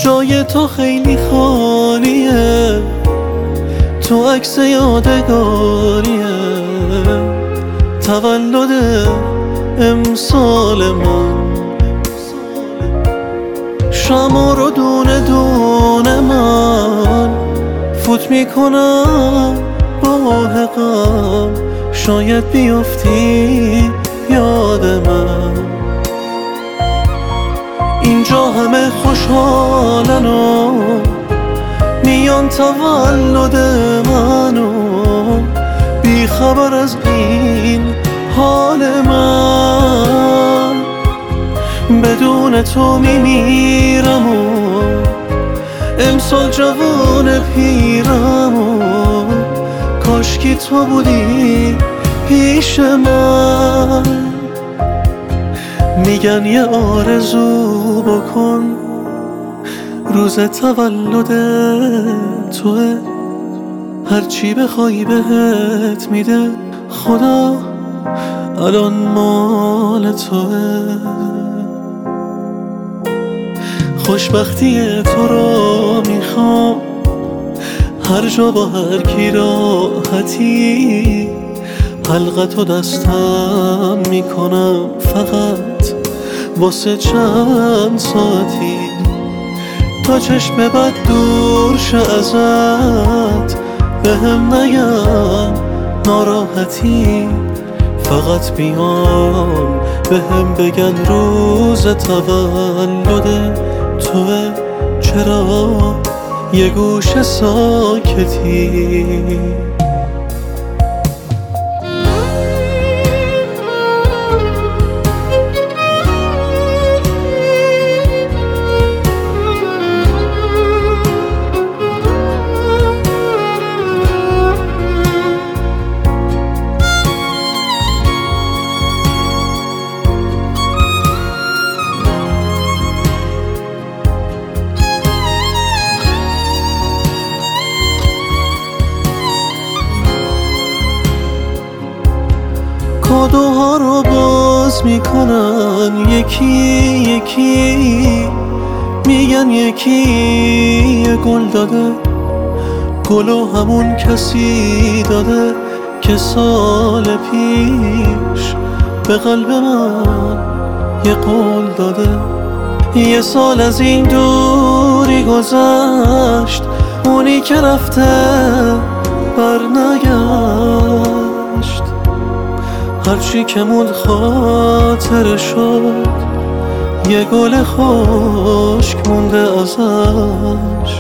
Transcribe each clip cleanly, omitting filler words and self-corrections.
جای تو خیلی خالیه، تو عکس یادگاریه، تولد امسال من. شما رو دونه دونه من فوت میکنم با غم، شاید بیفتی یاد من. اینجا همه خوشحالن و میان تولد منو، بی خبر از این حال من. بدون تو میمیرم و امسال جوان پیرم و کاشکی تو بودی پیش من. میگن یه آرزو بکن روز تولد توه، هرچی بخوای بهت میده خدا، الان مال توه. خوشبختی تو رو میخوام هر جا با هر کی راحتی، حلقتو دستم میکنم فقط واسه چند ساعتی. تا چشم بد دور شه ازت، بهم نگن ناراحتی، فقط بیان بهم بگن روز تولد توه، چرا یه گوشه ساکتی. کادوها رو باز میکنن یکی یکی، میگن یکی یه گل داده، گلو همون کسی داده که سال پیش به قلب من یه قول داده. یه سال از این دوری گذشت، اونی که رفته بر نگشت، هرچی که موند خاطر شد، یه گل خشک مونده ازش.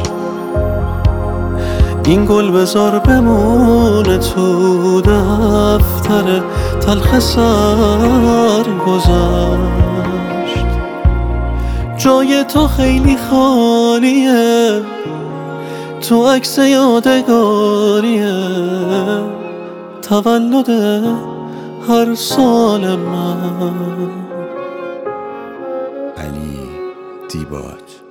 این گل بذار بمونه تو دفتر تلخ سر گذشت. جای تو خیلی خالیه، تو عکس یادگاریه، تولد هر سال من. علی دیباج.